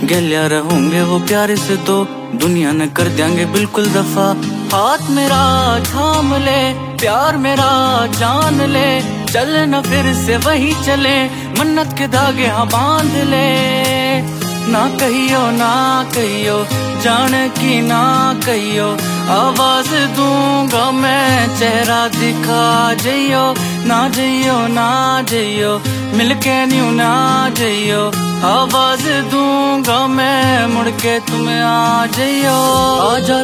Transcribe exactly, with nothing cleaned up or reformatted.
गलिया रहूंगे वो प्यारे से तो दुनिया न कर देंगे बिल्कुल दफा। हाथ मेरा थाम ले, प्यार मेरा जान ले, चल न फिर से वही चले, मन्नत के धागे हाँ बांध ले। ना कहियो ना कहियो जान की ना कहियो, आवाज दूंगा मैं चेहरा दिखा जइयो। ना जइयो ना जइयो मिलके न्यू ना जइयो, आवाज दूंगा मैं मुड़ के तुम आ जइयो। आजा